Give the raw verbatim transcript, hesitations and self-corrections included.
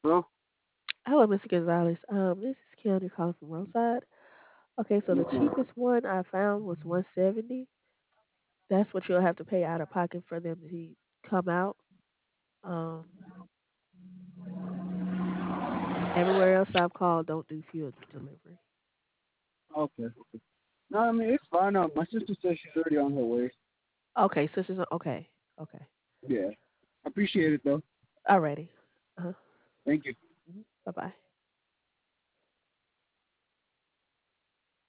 Hello, mister Gonzalez. Um, this is Keanu calling from Roadside. Okay, so the cheapest one I found was one seventy. That's what you'll have to pay out of pocket for them to come out. Um, Everywhere else I've called don't do fuel delivery. Okay. No, I mean it's fine. Uh, my sister says she's already on her way. Okay, sisters. Okay, okay. Yeah. I appreciate it though. Alrighty. Uh-huh. Thank you. Bye bye.